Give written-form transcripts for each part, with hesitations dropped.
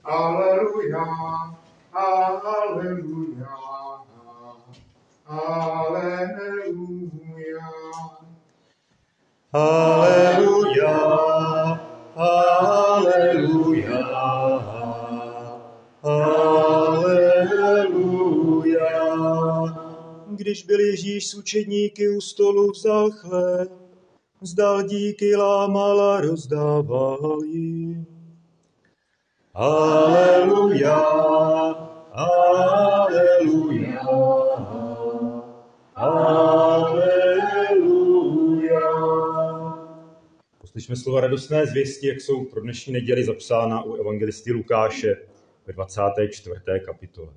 Aleluja, aleluja, aleluja. Aleluja, aleluja, aleluja. Když byl Ježíš s učedníky u stolu, vzal chléb, vzdal díky, lámal a rozdával jim. Aleluja, aleluja, aleluja. Poslyšme slova radostné zvěsti, jak jsou pro dnešní neděli zapsána u evangelisty Lukáše ve 24. kapitole.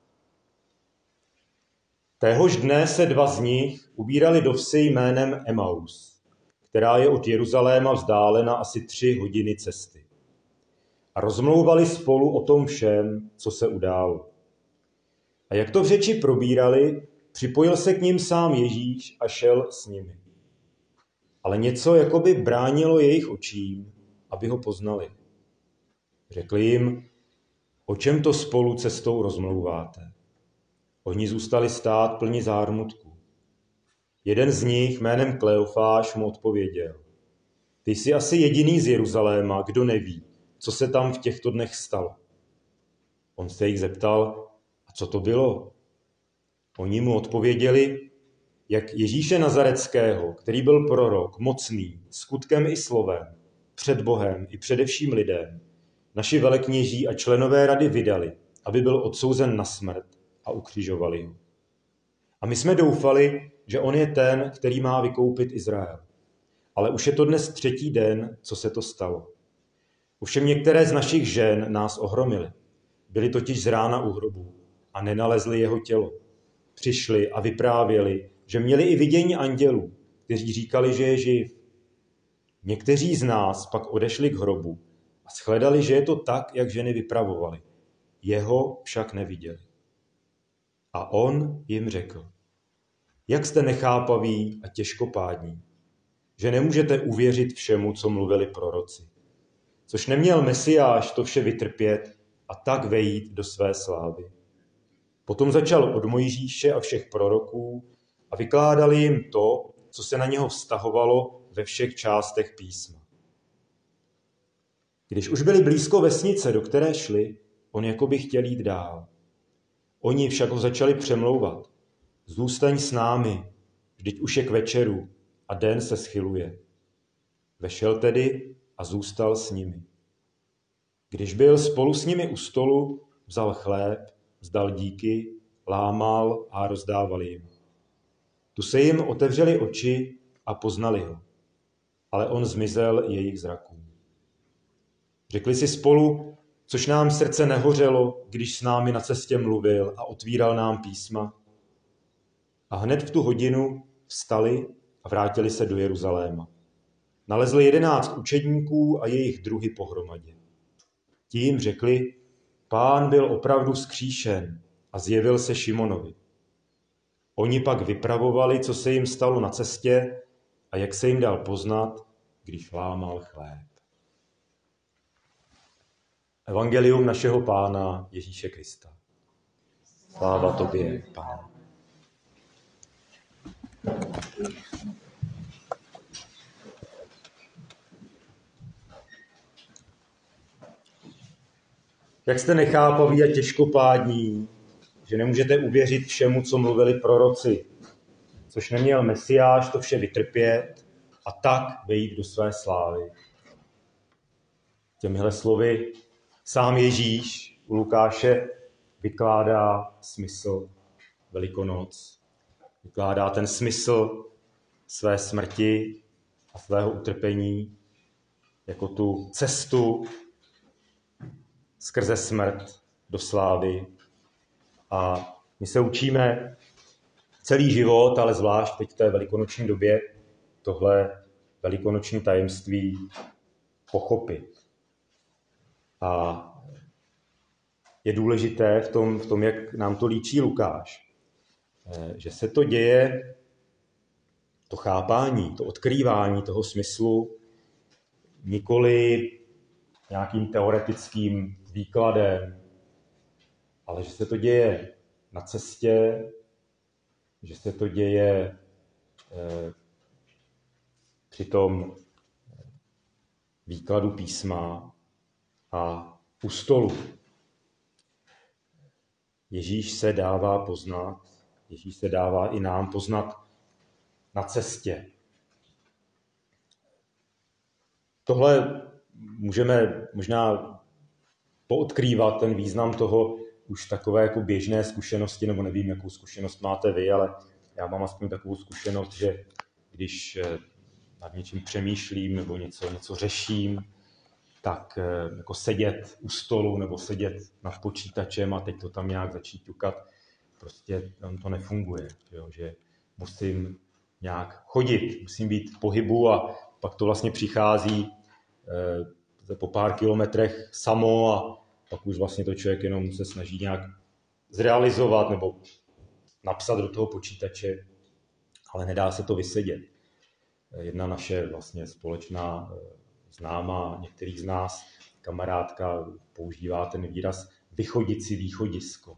Téhož dne se dva z nich ubírali do vsi jménem Emaus, která je od Jeruzaléma vzdálena asi 3 hodiny cesty. A rozmlouvali spolu o tom všem, co se událo. A jak to v řeči probírali, připojil se k nim sám Ježíš a šel s nimi. Ale něco jakoby bránilo jejich očím, aby ho poznali. Řekli jim, o čem to spolu cestou rozmlouváte. Oni zůstali stát plni zármutku. Jeden z nich jménem Kleofáš mu odpověděl. Ty jsi asi jediný z Jeruzaléma, kdo neví, co se tam v těchto dnech stalo. On se jich zeptal, a co to bylo? Oni mu odpověděli, jak Ježíše Nazareckého, který byl prorok, mocný, skutkem i slovem, před Bohem i především lidem, naši velekněží a členové rady vydali, aby byl odsouzen na smrt a ukřižovali ho. A my jsme doufali, že on je ten, který má vykoupit Izrael. Ale už je to dnes 3. den, co se to stalo. Ovšem některé z našich žen nás ohromily. Byli totiž z rána u hrobu a nenalezli jeho tělo. Přišli a vyprávěli, že měli i vidění andělů, kteří říkali, že je živ. Někteří z nás pak odešli k hrobu a shledali, že je to tak, jak ženy vypravovali. Jeho však neviděli. A on jim řekl, jak jste nechápaví a těžkopádní, že nemůžete uvěřit všemu, co mluvili proroci. Což neměl Mesiáš to vše vytrpět a tak vejít do své slávy. Potom začal od Mojžíše a všech proroků a vykládali jim to, co se na něho vztahovalo ve všech částech písma. Když už byli blízko vesnice, do které šli, on jakoby chtěl jít dál. Oni však ho začali přemlouvat. Zůstaň s námi, vždyť už je k večeru a den se schyluje. Vešel tedy a zůstal s nimi. Když byl spolu s nimi u stolu, vzal chléb, vzdal díky, lámal a rozdával jim. Tu se jim otevřely oči a poznali ho, ale on zmizel jejich zrakům. Řekli si spolu, což nám srdce nehořelo, když s námi na cestě mluvil a otvíral nám písma. A hned v tu hodinu vstali a vrátili se do Jeruzaléma. Nalezli 11 učedníků a jejich druhy pohromadě. Ti jim řekli, Pán byl opravdu vzkříšen a zjevil se Šimonovi. Oni pak vypravovali, co se jim stalo na cestě a jak se jim dal poznat, když lámal chléb. Evangelium našeho Pána Ježíše Krista. Sláva tobě, Pane. Jak jste nechápaví a těžkopádní, že nemůžete uvěřit všemu, co mluvili proroci, což neměl Mesiáš to vše vytrpět a tak vejít do své slávy. Těmihle slovy sám Ježíš u Lukáše vykládá smysl Velikonoc. Vykládá ten smysl své smrti a svého utrpení jako tu cestu skrze smrt do slávy. A my se učíme celý život, ale zvlášť teď v té velikonoční době, tohle velikonoční tajemství pochopit. A je důležité v tom, jak nám to líčí Lukáš, že se to děje, to chápání, to odkrývání toho smyslu, nikoli nějakým teoretickým výkladem, ale že se to děje na cestě, že se to děje při tom výkladu písma a u stolu. Ježíš se dává poznat, Ježíš se dává i nám poznat na cestě. Tohle můžeme možná poodkrývat ten význam toho už takové jako běžné zkušenosti, nebo nevím, jakou zkušenost máte vy, ale já mám aspoň takovou zkušenost, že když nad něčím přemýšlím nebo něco řeším, tak jako sedět u stolu nebo sedět nad počítačem a teď to tam nějak začít ťukat, prostě tam to nefunguje, že musím nějak chodit, musím být v pohybu a pak to vlastně přichází po pár kilometrech samo a pak už vlastně to člověk jenom se snaží nějak zrealizovat nebo napsat do toho počítače, ale nedá se to vysedět. Jedna naše vlastně společná známá, některých z nás, kamarádka používá ten výraz vychodit si východisko.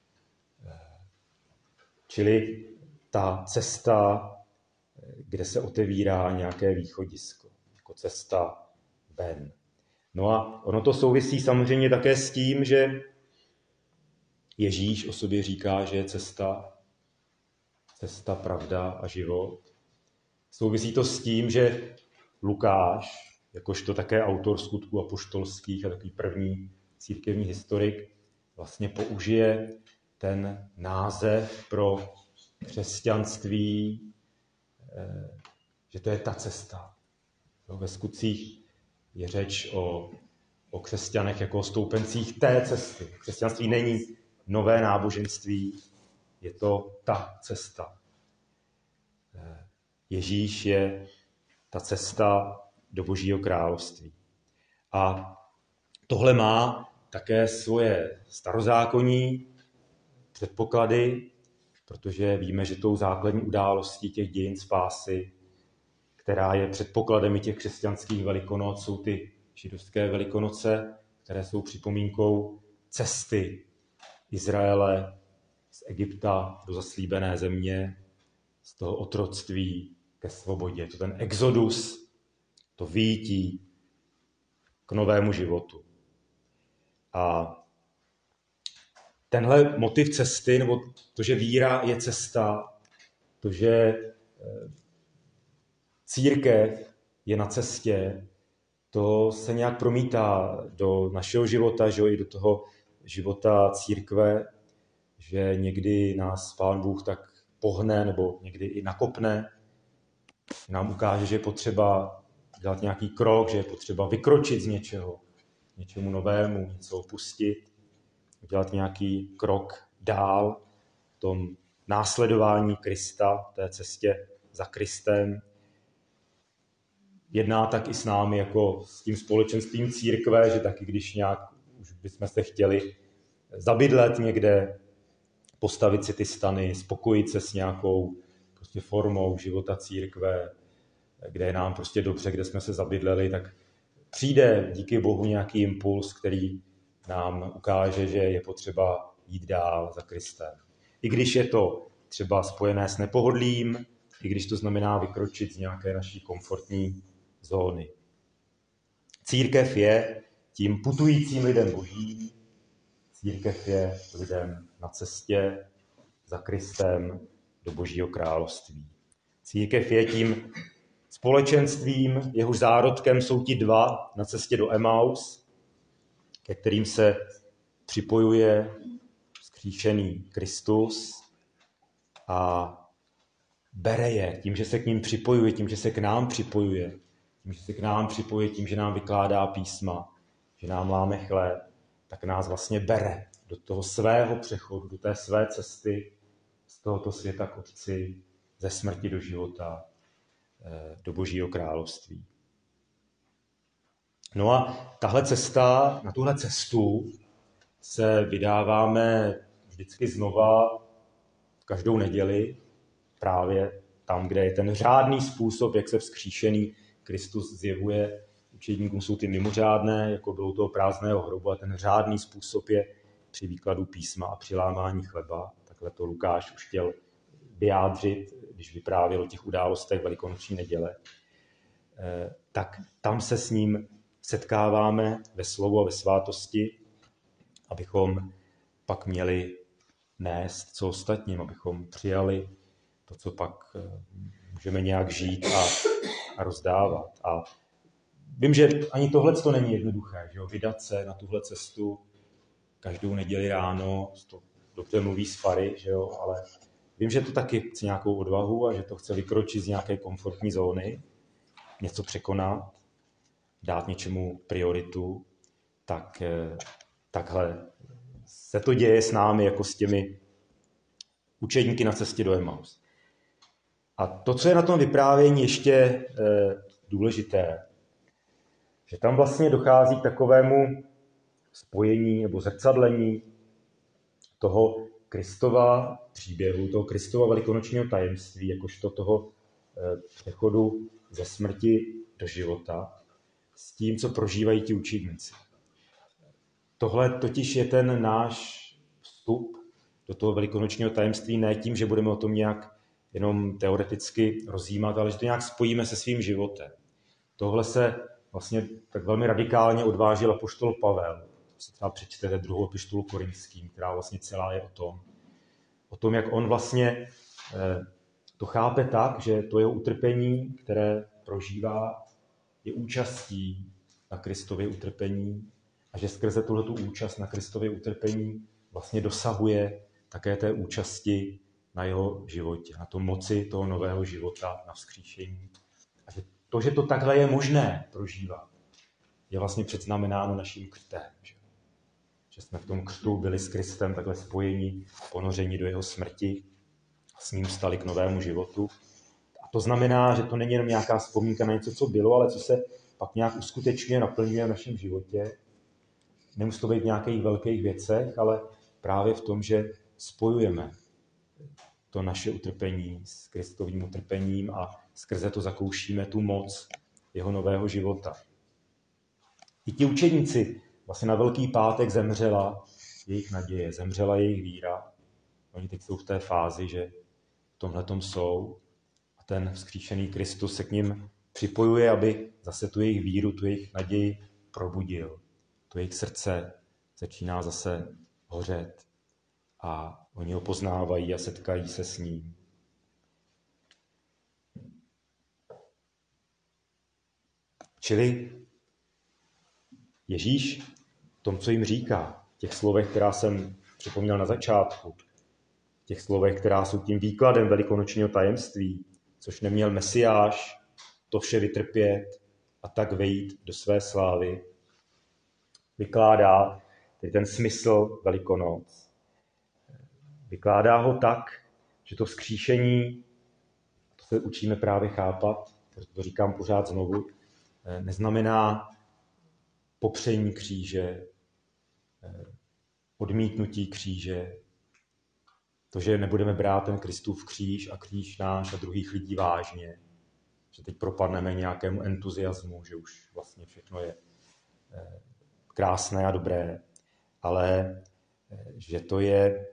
Čili ta cesta, kde se otevírá nějaké východisko, jako cesta ven. No a ono to souvisí samozřejmě také s tím, že Ježíš o sobě říká, že je cesta, pravda a život. Souvisí to s tím, že Lukáš, jakožto také autor Skutků apoštolských a takový první církevní historik, vlastně použije ten název pro křesťanství, že to je ta cesta. Ve Skutcích je řeč o křesťanech jako o stoupencích té cesty. Křesťanství není nové náboženství, je to ta cesta. Ježíš je ta cesta do Božího království. A tohle má také svoje starozákonní předpoklady, protože víme, že tou základní událostí těch dějin spásy, která je předpokladem i těch křesťanských velikonoc, jsou ty židovské velikonoce, které jsou připomínkou cesty Izraele z Egypta do zaslíbené země, z toho otroctví ke svobodě. To ten exodus, to vyjití k novému životu. A tenhle motiv cesty, nebo to, že víra je cesta, to, že církev je na cestě, to se nějak promítá do našeho života, že i do toho života církve, že někdy nás Pán Bůh tak pohne nebo někdy i nakopne, nám ukáže, že je potřeba dělat nějaký krok, že je potřeba vykročit z něčemu novému, něco opustit, dělat nějaký krok dál v tom následování Krista, té cestě za Kristem. Jedná tak i s námi jako s tím společenstvím církve, že taky když nějak už bychom se chtěli zabydlet někde, postavit si ty stany, spokojit se s nějakou prostě formou života církve, kde je nám prostě dobře, kde jsme se zabydleli, tak přijde díky Bohu nějaký impuls, který nám ukáže, že je potřeba jít dál za Kristem. I když je to třeba spojené s nepohodlím, i když to znamená vykročit z nějaké naší komfortní zóny. Církev je tím putujícím lidem Božím, církev je lidem na cestě za Kristem do Božího království. Církev je tím společenstvím, jehož zárodkem jsou ti dva na cestě do Emaus, ke kterým se připojuje vzkříšený Kristus a bere je tím, že se k ním připojuje, tím, že se k nám připojuje, tím, že nám vykládá písma, že nám láme chléb, tak nás vlastně bere do toho svého přechodu, do té své cesty z tohoto světa k Otci, ze smrti do života, do Božího království. No a na tuhle cestu se vydáváme vždycky znova každou neděli, právě tam, kde je ten řádný způsob, jak se vzkříšený Kristus zjevuje učedníkům jsou ty mimořádné, jako bylo toho prázdného hrobu, a ten řádný způsob je při výkladu písma a při lámání chleba. Takhle to Lukáš už chtěl vyjádřit, když vyprávěl o těch událostech Velikonoční neděle. Tak tam se s ním setkáváme ve slovu a ve svátosti, abychom pak měli nést co ostatním, abychom přijali to, co pak můžeme nějak žít a rozdávat. A vím, že ani tohle to není jednoduché, že jo? Vydat se na tuhle cestu každou neděli ráno, to dobře mluví z fary, že jo? Ale vím, že to taky chce nějakou odvahu a že to chce vykročit z nějaké komfortní zóny, něco překonat, dát něčemu prioritu, tak takhle se to děje s námi, jako s těmi učedníky na cestě do Emaus. A to, co je na tom vyprávění ještě důležité, že tam vlastně dochází k takovému spojení nebo zrcadlení toho Kristova příběhu, toho Kristova velikonočního tajemství, jakožto toho přechodu ze smrti do života, s tím, co prožívají ti učedníci. Tohle totiž je ten náš vstup do toho velikonočního tajemství, ne tím, že budeme o tom nějak jenom teoreticky rozjímat, ale že to nějak spojíme se svým životem. Tohle se vlastně tak velmi radikálně odvážil apoštol Pavel. Si třeba přečtete 2. epištolu Korinským, která vlastně celá je o tom, jak on vlastně to chápe tak, že to jeho utrpení, které prožívá, je účastí na Kristově utrpení a že skrze tuhletu účast na Kristově utrpení vlastně dosahuje také té účasti na jeho životě, na to moci toho nového života, na vzkříšení. A že to takhle je možné prožívat, je vlastně předznamenáno naším křtem. Že jsme v tom křtu byli s Kristem takhle spojeni, ponořeni do jeho smrti a s ním stali k novému životu. A to znamená, že to není jenom nějaká vzpomínka na něco, co bylo, ale co se pak nějak uskutečňuje, naplňuje v našem životě. Nemusí to být v nějakých velkých věcech, ale právě v tom, že spojujeme to naše utrpení s Kristovým utrpením a skrze to zakoušíme tu moc jeho nového života. I ti učedníci, vlastně na Velký pátek zemřela jejich naděje, zemřela jejich víra. Oni teď jsou v té fázi, že v tomhletom jsou a ten vzkříšený Kristus se k nim připojuje, aby zase tu jejich víru, tu jejich naději probudil. To jejich srdce začíná zase hořet a oni ho poznávají a setkají se s ním. Čili Ježíš v tom, co jim říká, v těch slovech, která jsem připomněl na začátku, v těch slovech, která jsou tím výkladem velikonočního tajemství, což neměl Mesiáš to vše vytrpět a tak vejít do své slávy, vykládá tedy ten smysl Velikonoc. Vykládá ho tak, že to vzkříšení, to se učíme právě chápat, to říkám pořád znovu, neznamená popření kříže, odmítnutí kříže, to, že nebudeme brát ten Kristův kříž a kříž náš a druhých lidí vážně, že teď propadneme nějakému entuziasmu, že už vlastně všechno je krásné a dobré, ale že to je,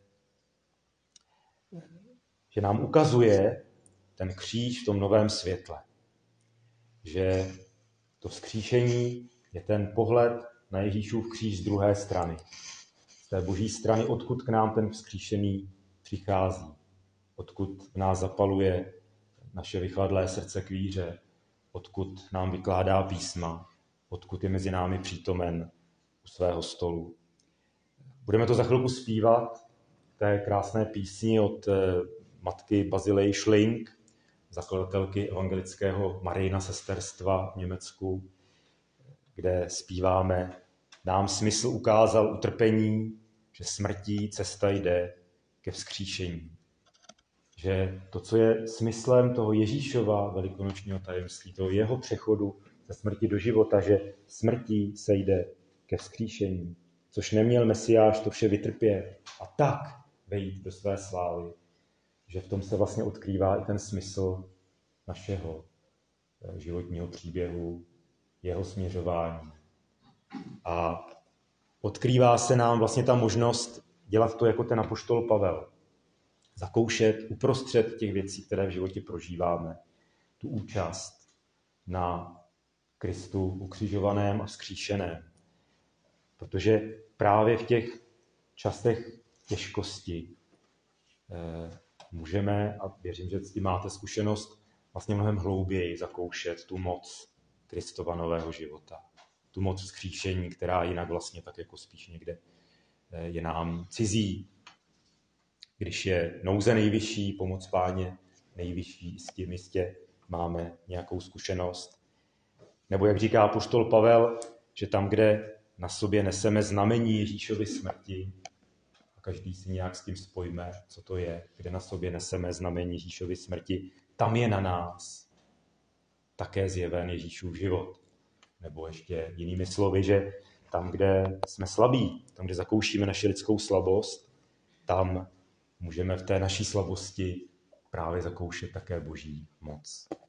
že nám ukazuje ten kříž v tom novém světle. Že to vzkříšení je ten pohled na Ježíšův kříž z druhé strany. Z té boží strany, odkud k nám ten vzkříšený přichází. Odkud v nás zapaluje naše vychladlé srdce k víře. Odkud nám vykládá písma. Odkud je mezi námi přítomen u svého stolu. Budeme to za chvilku zpívat v té krásné písni od matky Bazilej Schling, zakladatelky evangelického Marijina sesterstva v Německu, kde zpíváme: Nám smysl ukázal utrpení, že smrtí cesta jde ke vzkříšení. Že to, co je smyslem toho Ježíšova velikonočního tajemství, toho jeho přechodu ze smrti do života, že smrtí se jde ke vzkříšení, což neměl Mesiáš to vše vytrpět a tak vejít do své slávy. Že v tom se vlastně odkrývá i ten smysl našeho životního příběhu, jeho směřování. A odkrývá se nám vlastně ta možnost dělat to jako ten apoštol Pavel. Zakoušet uprostřed těch věcí, které v životě prožíváme, tu účast na Kristu ukřižovaném a vzkříšeném. Protože právě v těch časech těžkosti můžeme, a věřím, že s tím máte zkušenost, vlastně mnohem hlouběji zakoušet tu moc Kristova nového života. Tu moc vzkříšení, která jinak vlastně tak jako spíš někde je nám cizí. Když je nouze nejvyšší, pomoc Páně nejvyšší, s tím jistě máme nějakou zkušenost. Nebo jak říká apoštol Pavel, že tam, kde na sobě neseme znamení Ježíšovy smrti, a každý si nějak s tím spojíme, co to je, kde na sobě neseme znamení Ježíšovy smrti, tam je na nás také zjeven Ježíšův život. Nebo ještě jinými slovy, že tam, kde jsme slabí, tam, kde zakoušíme naši lidskou slabost, tam můžeme v té naší slabosti právě zakoušet také Boží moc.